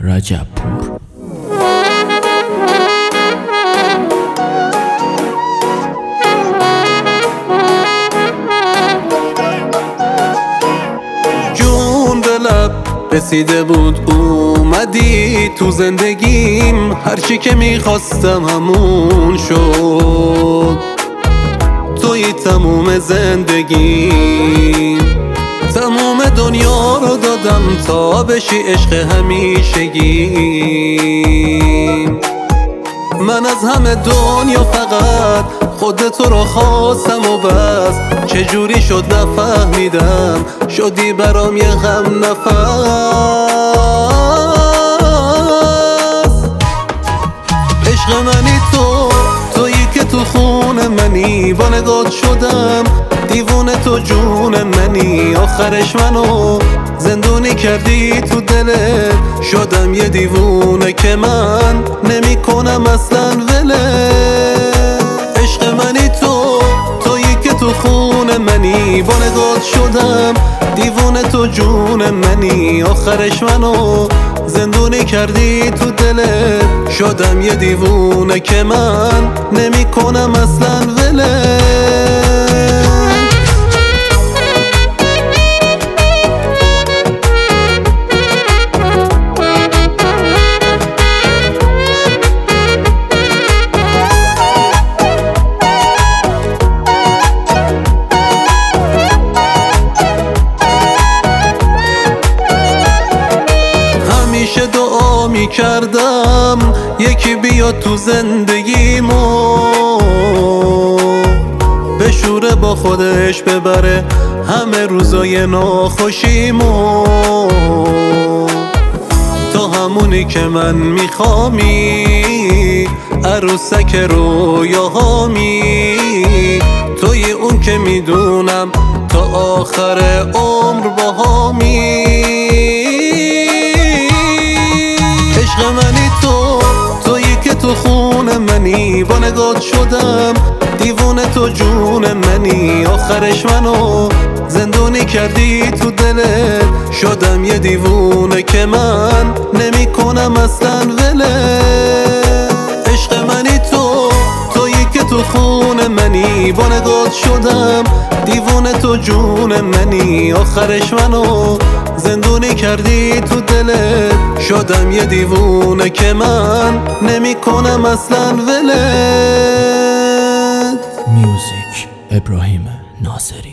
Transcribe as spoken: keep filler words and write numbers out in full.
رجبپور. جون به لب رسیده بود اومدی تو زندگیم، هرچی که میخواستم همون شد. توی تموم زندگیم، تموم دنیا رو دادم تا بشی عشق همیشگیم. من از همه دنیا فقط خود تو رو خواستم و بس، چجوری شد نفهمیدم، شدی برام یه غم نفس. عشق منی تو، تویی که تو خون منی، با نگات شدم دیوونه، تو جون منی. آخرش منو زندونی کردی تو دلت، شدم یه دیوونه که من نمی کنم اصلا ولت. عشق منی تو، تویی که تو خون منی، با نگات شدم دیوونه، تو جون منی. آخرش منو زندونی کردی تو دلت، شدم یه دیوونه که من نمی کنم اصلا ولت. همیشه دعا می کردم یکی بیاد تو زندگیمو، بشوره با خودش ببره همه روزای ناخوشیمو. تو همونی که من میخوامی، عروسک رویاهامی. توی اون که میدونم تا آخر عمر باهامی. عشق منی تو، تویی که تو خون منی، با نگات شدم دیوونه، تو جون منی. آخرش منو زندونی کردی تو دلت، شدم یه دیوونه که من نمی کنم اصلا ولت. عشق منی تو، تویی که تو خون منی، با نگات شدم دیوونه، تو جون منی. آخرش منو زندونی کردی تو دلت، شدم یه دیوونه که من نمی کنم اصلا ولت. میوزیک ابراهیم ناصری.